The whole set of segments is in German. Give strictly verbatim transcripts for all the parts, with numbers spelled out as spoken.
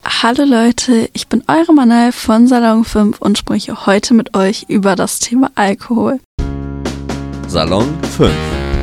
Hallo Leute, ich bin eure Manal von Salon fünf und spreche heute mit euch über das Thema Alkohol. Salon fünf.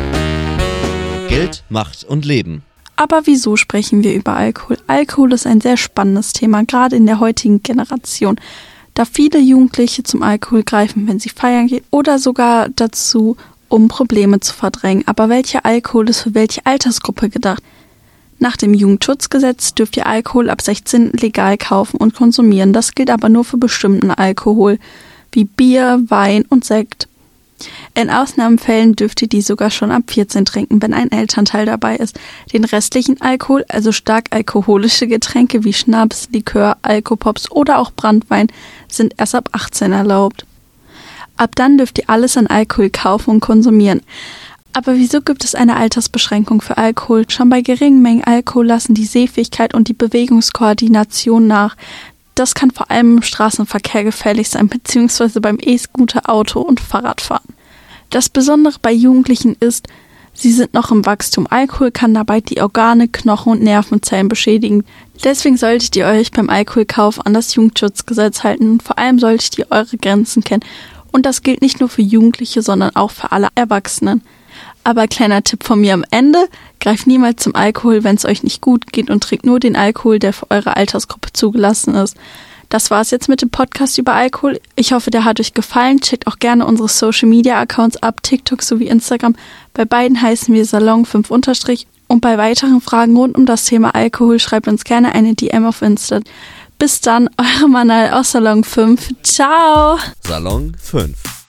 Geld, Macht und Leben. Aber wieso sprechen wir über Alkohol? Alkohol ist ein sehr spannendes Thema, gerade in der heutigen Generation, da viele Jugendliche zum Alkohol greifen, wenn sie feiern gehen oder sogar dazu, um Probleme zu verdrängen. Aber welcher Alkohol ist für welche Altersgruppe gedacht? Nach dem Jugendschutzgesetz dürft ihr Alkohol ab sechzehn legal kaufen und konsumieren. Das gilt aber nur für bestimmten Alkohol, wie Bier, Wein und Sekt. In Ausnahmefällen dürft ihr die sogar schon ab vierzehn trinken, wenn ein Elternteil dabei ist. Den restlichen Alkohol, also stark alkoholische Getränke wie Schnaps, Likör, Alkopops oder auch Branntwein, sind erst ab achtzehn erlaubt. Ab dann dürft ihr alles an Alkohol kaufen und konsumieren. Aber wieso gibt es eine Altersbeschränkung für Alkohol? Schon bei geringen Mengen Alkohol lassen die Sehfähigkeit und die Bewegungskoordination nach. Das kann vor allem im Straßenverkehr gefährlich sein, beziehungsweise beim E-Scooter, Auto und Fahrradfahren. Das Besondere bei Jugendlichen ist, sie sind noch im Wachstum. Alkohol kann dabei die Organe, Knochen und Nervenzellen beschädigen. Deswegen solltet ihr euch beim Alkoholkauf an das Jugendschutzgesetz halten und vor allem solltet ihr eure Grenzen kennen. Und das gilt nicht nur für Jugendliche, sondern auch für alle Erwachsenen. Aber kleiner Tipp von mir am Ende, greift niemals zum Alkohol, wenn es euch nicht gut geht und trinkt nur den Alkohol, der für eure Altersgruppe zugelassen ist. Das war's jetzt mit dem Podcast über Alkohol. Ich hoffe, der hat euch gefallen. Checkt auch gerne unsere Social Media Accounts ab, TikTok sowie Instagram. Bei beiden heißen wir Salon fünf unterstrich. Und bei weiteren Fragen rund um das Thema Alkohol schreibt uns gerne eine D M auf Insta. Bis dann, eure Manal aus Salon fünf. Ciao! Salon fünf.